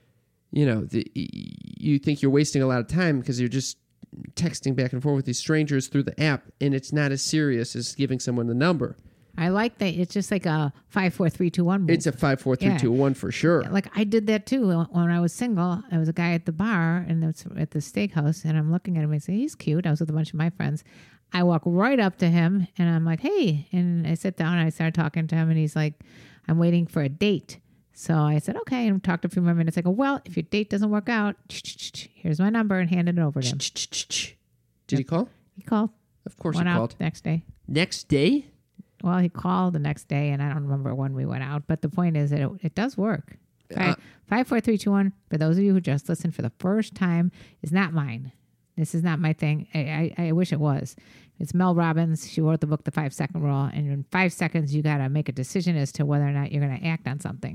you think you're wasting a lot of time because you're just texting back and forth with these strangers through the app, and it's not as serious as giving someone the number. I like that. It's just like a 5, 4, 3, 2, 1 move. It's a 5, 4, 3, 2, 1 for sure. Like I did that too when I was single. I was a guy at the bar and it was at the steakhouse, and I'm looking at him and I say, he's cute. I was with a bunch of my friends. I walk right up to him and I'm like, hey. And I sit down and I start talking to him, and he's like, I'm waiting for a date. So I said, okay, and talked a few more minutes. I go, well, if your date doesn't work out, here's my number, and handed it over to him. Did he call? He called. Of course went he out called. Next day. Next day? Well, he called the next day, and I don't remember when we went out. But the point is that it does work. 5, 4, 3, 2, 1. For those of you who just listened for the first time, is not mine. This is not my thing. I wish it was. It's Mel Robbins. She wrote the book, The 5 Second Rule. And in 5 seconds, you got to make a decision as to whether or not you're going to act on something.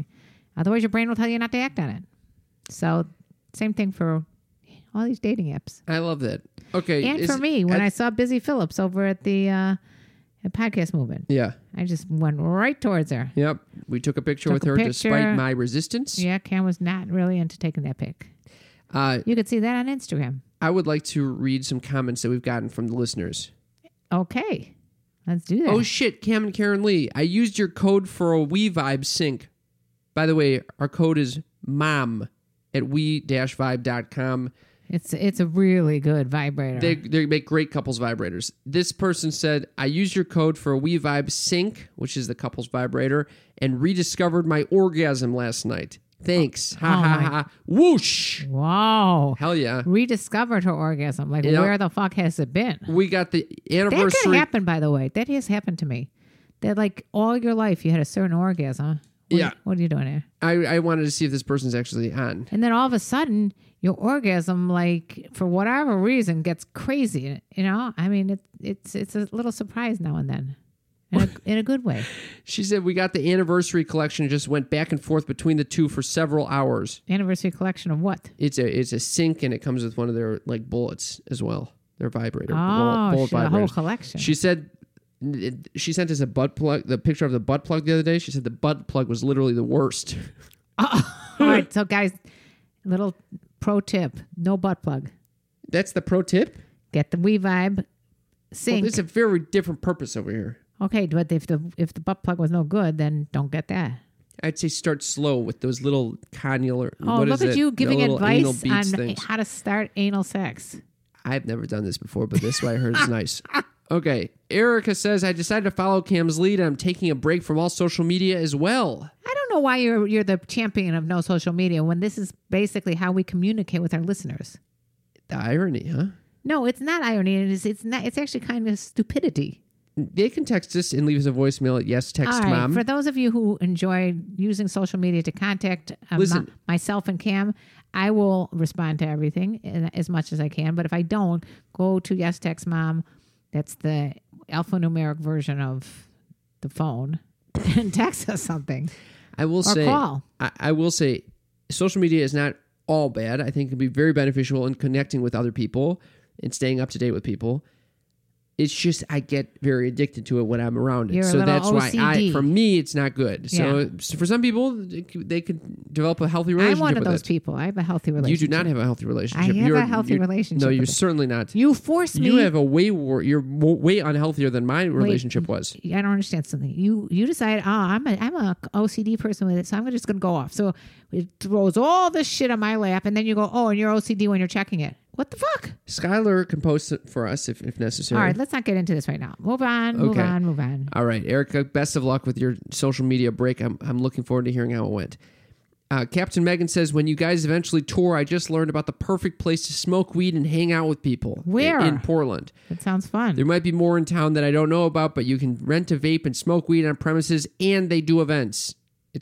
Otherwise, your brain will tell you not to act on it. So, same thing for all these dating apps. I love that. Okay. And for me, when I saw Busy Phillips over at the podcast movement. Yeah. I just went right towards her. Yep. We took a picture with her despite my resistance. Yeah, Cam was not really into taking that pic. You could see that on Instagram. I would like to read some comments that we've gotten from the listeners. Okay. Let's do that. Oh, shit. Cam and Karen Lee. I used your code for a WeVibe sync. By the way, our code is MOM at we-vibe.com. It's a really good vibrator. They make great couples vibrators. This person said, I used your code for a WeVibe sync, which is the couples vibrator, and rediscovered my orgasm last night. Thanks. Ha. Whoosh. Wow. Hell yeah. Rediscovered her orgasm. Like, where the fuck has it been? We got the anniversary. That could happen, by the way. That has happened to me. That, like, all your life you had a certain orgasm. What are you doing here? I wanted to see if this person's actually on. And then all of a sudden, your orgasm, like, for whatever reason, gets crazy. You know? I mean, it's a little surprise now and then. In a good way. She said, we got the anniversary collection, just went back and forth between the two for several hours. Anniversary collection of what? It's a sync, and it comes with one of their, like, bullets as well. Their vibrator. Oh, the whole collection. She said... She sent us a butt plug, the picture of the butt plug the other day. She said the butt plug was literally the worst. All right. So, guys, little pro tip. No butt plug. That's the pro tip? Get the WeVibe sync. Well, it's a very different purpose over here. Okay, but if the butt plug was no good, then don't get that. I'd say start slow with those little connular... Oh, look at you giving advice on how to start anal sex. I've never done this before, but this way I heard is nice. Okay, Erica says, I decided to follow Cam's lead and I'm taking a break from all social media as well. I don't know why you're the champion of no social media when this is basically how we communicate with our listeners. The irony, huh? No, it's not irony. It's not. It's actually kind of stupidity. They can text us and leave us a voicemail at YesTextMom. For those of you who enjoy using social media to contact myself and Cam, I will respond to everything as much as I can. But if I don't, go to YesTextMom. That's the alphanumeric version of the phone, and text us something. I will say, call. I will say, social media is not all bad. I think it can be very beneficial in connecting with other people and staying up to date with people. It's just I get very addicted to it when I'm around it. So that's OCD. why for me, it's not good. So for some people, they could develop a healthy relationship. I'm one of those people. I have a healthy relationship. You do not have a healthy relationship. I have a healthy relationship. No, you're certainly not. You force me. You have a you're way unhealthier than my relationship was. I don't understand something. You decide, I'm a OCD person with it, so I'm just going to go off. So it throws all this shit on my lap, and then you go, and you're OCD when you're checking it. What the fuck? Skylar can post it for us if necessary. All right, let's not get into this right now. Move on. All right, Erica, best of luck with your social media break. I'm looking forward to hearing how it went. Captain Megan says, when you guys eventually tour, I just learned about the perfect place to smoke weed and hang out with people. Where? In Portland. That sounds fun. There might be more in town that I don't know about, but you can rent a vape and smoke weed on premises, and they do events.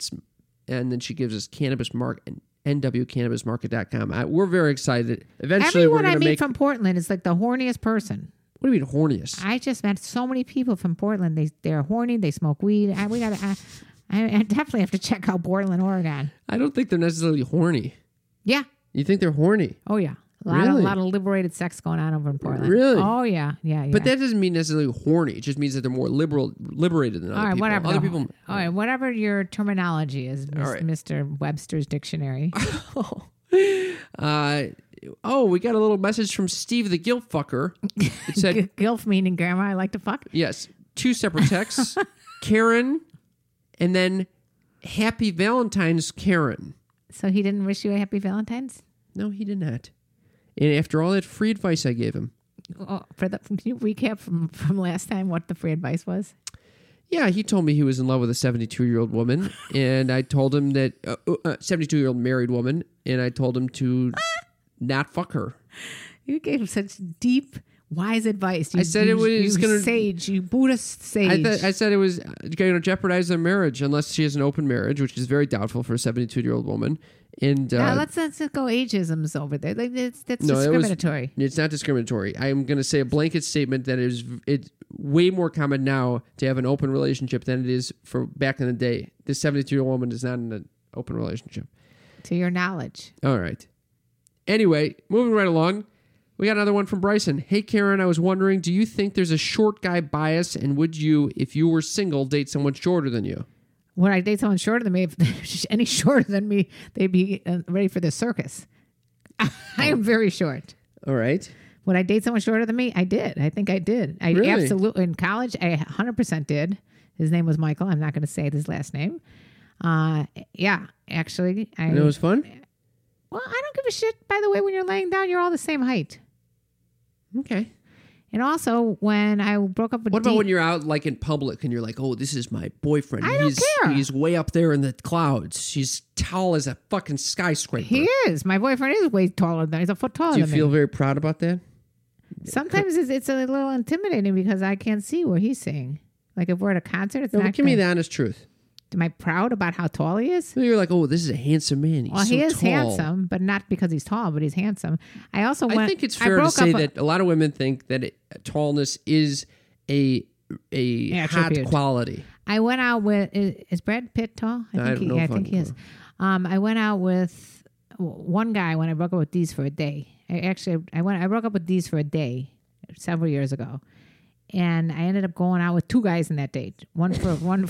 And then she gives us Cannabis Market and nwcannabismarket.com. We're very excited. Eventually, everyone we're going to make from Portland is like the horniest person. What do you mean horniest? I just met so many people from Portland. They're horny. They smoke weed. I definitely have to check out Portland, Oregon. I don't think they're necessarily horny. Yeah. You think they're horny? Oh yeah. A lot of liberated sex going on over in Portland. Really? Oh yeah. But that doesn't mean necessarily horny. It just means that they're more liberated than other people. Whatever. Other people. All right, whatever your terminology is, Mr. Webster's dictionary. We got a little message from Steve the Guilt Fucker. It said Gilf meaning grandma I like to fuck? Yes. 2 separate texts. Karen and then Happy Valentine's Karen. So he didn't wish you a happy Valentine's? No, he did not. And after all that free advice I gave him. Can you recap from last time what the free advice was? Yeah, he told me he was in love with a 72-year-old woman. And I told him that, 72-year-old married woman. And I told him to not fuck her. You gave him such deep, wise advice. I said it was going to... Sage, you Buddhist sage. I said it was going to jeopardize their marriage unless she has an open marriage, which is very doubtful for a 72-year-old woman. And let's go ageisms over there. Like that's discriminatory. It's not discriminatory. I am going to say a blanket statement that it's way more common now to have an open relationship than it is for back in the day. This 72-year-old woman is not in an open relationship. To your knowledge. All right. Anyway, moving right along, we got another one from Bryson. Hey, Karen, I was wondering, do you think there's a short guy bias, and would you, if you were single, date someone shorter than you? Would I date someone shorter than me? If they're any shorter than me, they'd be ready for the circus. I am very short. All right. Would I date someone shorter than me? I did. I think I did. I really? Absolutely. In college, I 100% did. His name was Michael. I'm not going to say his last name. Yeah, actually. And it was fun? Well, I don't give a shit. By the way, when you're laying down, you're all the same height. Okay. And also, when I broke up with What about when you're out like in public and you're like, oh, this is my boyfriend. I don't care. He's way up there in the clouds. She's tall as a fucking skyscraper. He is. My boyfriend is way taller than he's a foot taller Do you than feel me. very proud about that? Sometimes it's a little intimidating because I can't see what he's seeing. Like if we're at a concert, it's No, not but give me the honest truth. Am I proud about how tall he is? So you're like, oh, this is a handsome man. He's He so is tall. handsome, but not because he's tall, but he's handsome. I think it's fair to say that a lot of women think that tallness is a hot quality. I went out with is Brad Pitt tall? I think he is. I went out with one guy when I broke up with Deez for a day. I broke up with Deez for a day several years ago, and I ended up going out with two guys in that date. One for one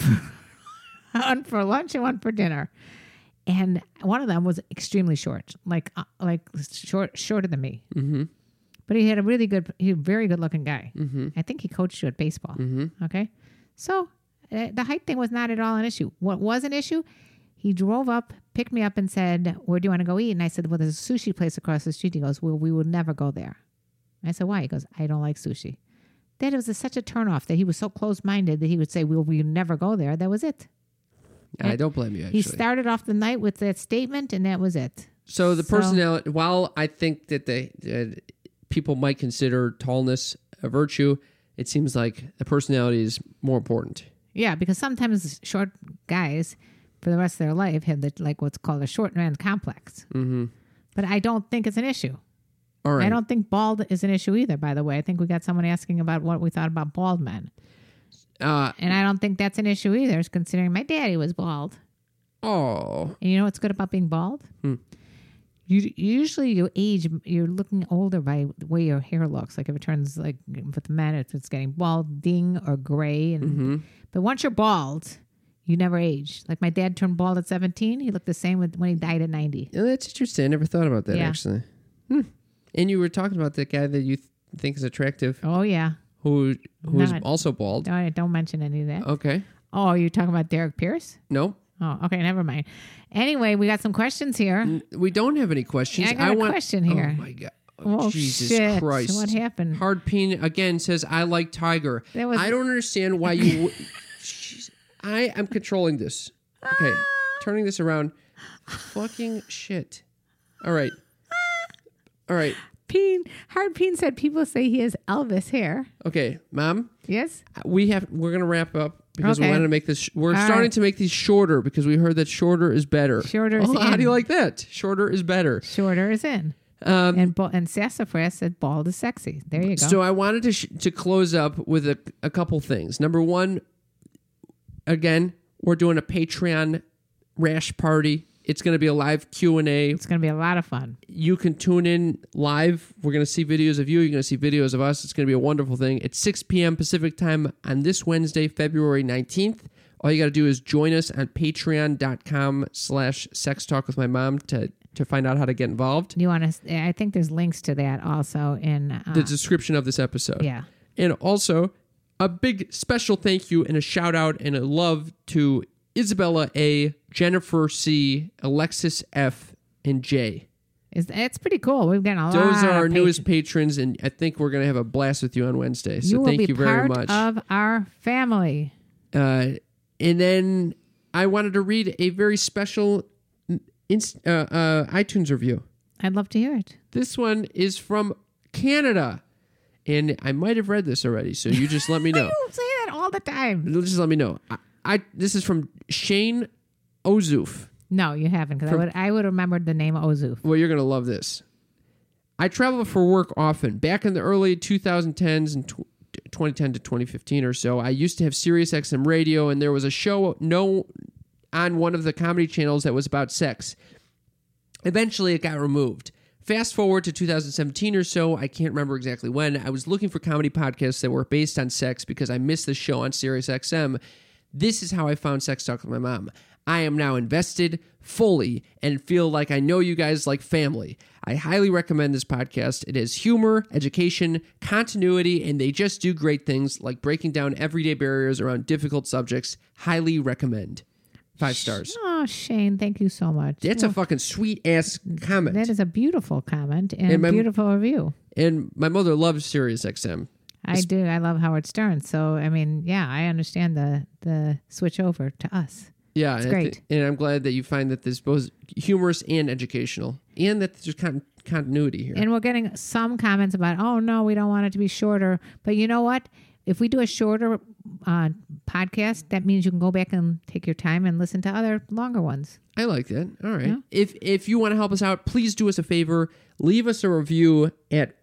for lunch and one for dinner. And one of them was extremely short, like shorter than me. Mm-hmm. But he had a very good looking guy. Mm-hmm. I think he coached you at baseball. Mm-hmm. Okay. So the height thing was not at all an issue. What was an issue? He drove up, picked me up and said, where do you want to go eat? And I said, well, there's a sushi place across the street. He goes, well, we will never go there. I said, why? He goes, I don't like sushi. That was such a turnoff that he was so close-minded that he would say, well, we never go there. That was it. I don't blame you, actually. He started off the night with that statement, and that was it. So the personality, while I think that people might consider tallness a virtue, it seems like the personality is more important. Yeah, because sometimes short guys, for the rest of their life, have what's called a short man complex. Mm-hmm. But I don't think it's an issue. All right. I don't think bald is an issue either, by the way. I think we got someone asking about what we thought about bald men. And I don't think that's an issue either, considering my daddy was bald. Oh. And you know what's good about being bald? Usually you age, you're looking older by the way your hair looks. Like if it turns like with men, if it's getting balding or gray. But once you're bald, you never age. Like my dad turned bald at 17. He looked the same when he died at 90. Yeah, that's interesting. I never thought about that, actually. And you were talking about that guy that you think is attractive. Oh, yeah. Who's also bald. Don't mention any of that. Okay. Oh, you're talking about Derek Pierce? No. Oh, okay. Never mind. Anyway, we got some questions here. We don't have any questions. Yeah, I got a question here. Oh, my God. Oh, Jesus shit. Christ. What happened? Hard Peen again says, I like Tiger. I don't understand why you... I am controlling this. Okay. Turning this around. Fucking shit. All right. Hard Peen said people say he has Elvis hair. Okay, Mom. Yes? We're going to wrap up because we Okay. want to make this... We're starting to make these shorter because we heard that shorter is better. Shorter is in. How do you like that? Shorter is better. Shorter is in. And Sassafras said bald is sexy. There you go. So I wanted to close up with a couple things. Number one, again, we're doing a Patreon rash party. It's going to be a live Q&A. It's going to be a lot of fun. You can tune in live. We're going to see videos of you. You're going to see videos of us. It's going to be a wonderful thing. It's 6 p.m. Pacific time on this Wednesday, February 19th. All you got to do is join us on patreon.com/sextalkwithmymom to find out how to get involved. You want to? I think there's links to that also in the description of this episode. Yeah. And also a big special thank you and a shout out and a love to Isabella A., Jennifer C., Alexis F., and J. It's pretty cool. We've got a lot. Those are our newest patrons, and I think we're going to have a blast with you on Wednesday. So thank you very much. You will be part of our family. And then I wanted to read a very special iTunes review. I'd love to hear it. This one is from Canada. And I might have read this already, so you just let me know. You say that all the time. Just let me know. This is from Shane Ozuf. No, you haven't, because I would remember the name Ozuf. Well, you're going to love this. I travel for work often. Back in the early 2010s and 2010 to 2015 or so, I used to have Sirius XM radio, and there was a show known on one of the comedy channels that was about sex. Eventually, it got removed. Fast forward to 2017 or so, I can't remember exactly when, I was looking for comedy podcasts that were based on sex because I missed the show on SiriusXM. This is how I found Sex Talk with My Mom. I am now invested fully and feel like I know you guys like family. I highly recommend this podcast. It has humor, education, continuity, and they just do great things like breaking down everyday barriers around difficult subjects. Highly recommend. 5 stars. Oh, Shane, thank you so much. That's a fucking sweet-ass comment. That is a beautiful comment and a beautiful review. And my mother loves SiriusXM. I do. I love Howard Stern. So, I mean, yeah, I understand the switch over to us. Yeah. It's great. And I'm glad that you find that there's both humorous and educational and that there's continuity here. And we're getting some comments about, oh, no, we don't want it to be shorter. But you know what? If we do a shorter podcast, that means you can go back and take your time and listen to other longer ones. I like that. All right. Yeah. If you want to help us out, please do us a favor. Leave us a review at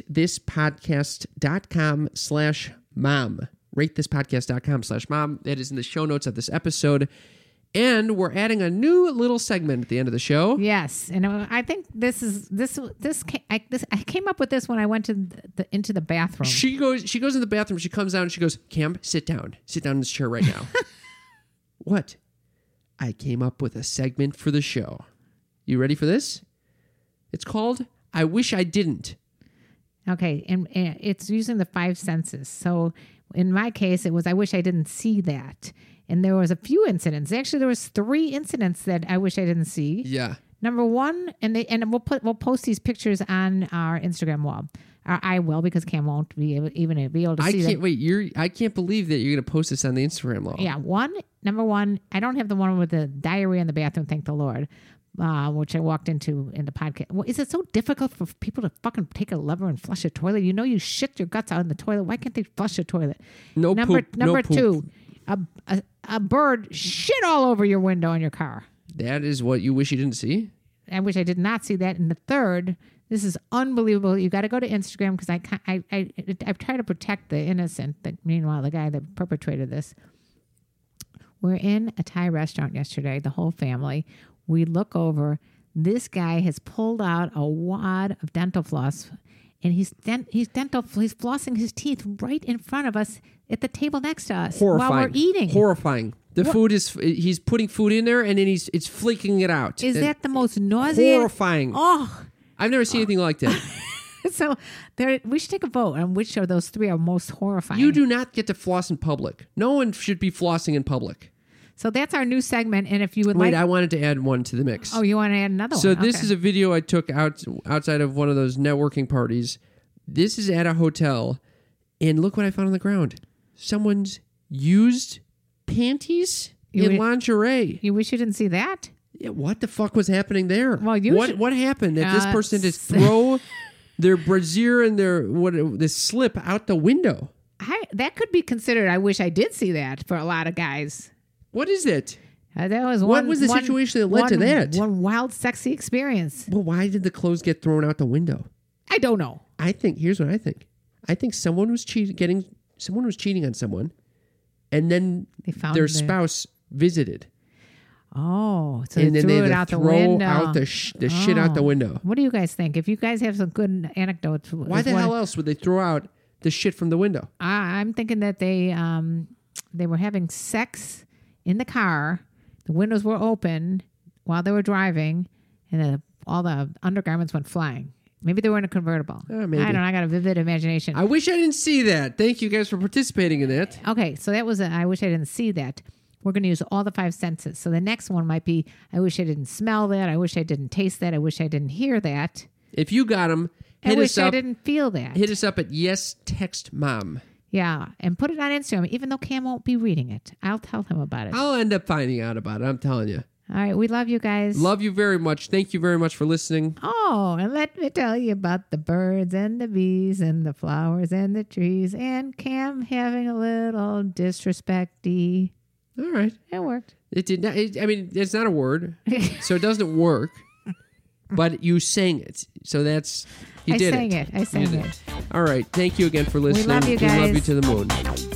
ratethispodcast.com/mom. ratethispodcast.com/mom. That is in the show notes of this episode. And we're adding a new little segment at the end of the show. Yes, and I think I came up with this when I went to into the bathroom. She goes in the bathroom. She comes out and she goes, Cam, sit down in this chair right now. What? I came up with a segment for the show. You ready for this? It's called I Wish I Didn't. Okay, and it's using the 5 senses. So in my case, it was I wish I didn't see that. And there was a few incidents. Actually, there was 3 incidents that I wish I didn't see. Yeah. Number 1, and we'll post these pictures on our Instagram wall. Or I will, because Cam won't be able to see them. I can't believe that you're going to post this on the Instagram wall. Yeah. Number 1, I don't have the one with the diarrhea in the bathroom, thank the Lord, which I walked into in the podcast. Well, is it so difficult for people to fucking take a lever and flush a toilet? You know you shit your guts out in the toilet. Why can't they flush a toilet? Number 2, a bird shit all over your window in your car. That is what you wish you didn't see? I wish I did not see that. And the 3rd, this is unbelievable. You got to go to Instagram because I've tried to protect the innocent. But meanwhile, the guy that perpetrated this. We're in a Thai restaurant yesterday, the whole family. We look over. This guy has pulled out a wad of dental floss, and he's flossing his teeth right in front of us at the table next to us while we're eating. Horrifying. Food is, he's putting food in there and then it's flicking it out. Is that the most nauseating? Horrifying. Oh. I've never seen anything like that. So we should take a vote on which of those 3 are most horrifying. You do not get to floss in public. No one should be flossing in public. So that's our new segment. And if you would I wanted to add one to the mix. Oh, you want to add another one? So this is a video I took outside of one of those networking parties. This is at a hotel. And look what I found on the ground. Someone's used panties and lingerie. You wish you didn't see that? Yeah, what the fuck was happening there? Well, what happened that this person just throw their brassiere and this slip out the window? That could be considered. I wish I did see that for a lot of guys. What is it? What was the situation that led to that? One wild, sexy experience. Well, why did the clothes get thrown out the window? I don't know. Here's what I think. I think someone was cheating on someone, and then their spouse visited. Oh, so they threw it out the window. Out the shit out the window. What do you guys think? If you guys have some good anecdotes, why the hell else would they throw out the shit from the window? I'm thinking that they were having sex in the car. The windows were open while they were driving, and all the undergarments went flying. Maybe they were in a convertible. Maybe. I don't know. I got a vivid imagination. I wish I didn't see that. Thank you guys for participating in that. Okay, so that was I wish I didn't see that. We're going to use all the 5 senses. So the next one might be, I wish I didn't smell that. I wish I didn't taste that. I wish I didn't hear that. If you got them, hit us up. I wish I didn't feel that. Hit us up at Yes Text Mom. Yeah, and put it on Instagram, even though Cam won't be reading it. I'll tell him about it. I'll end up finding out about it. I'm telling you. All right, we love you guys. Love you very much. Thank you very much for listening. Oh, and let me tell you about the birds and the bees and the flowers and the trees and Cam having a little disrespect-y. All right. It worked. It did not. It's not a word, so it doesn't work. But you sang it, so that's... I sang it. I sang it. All right. Thank you again for listening. We love you guys. We love you to the moon.